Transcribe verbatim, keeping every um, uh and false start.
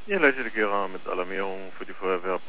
Ihr leistet Gera mit Alarmierung für die Feuerwehr.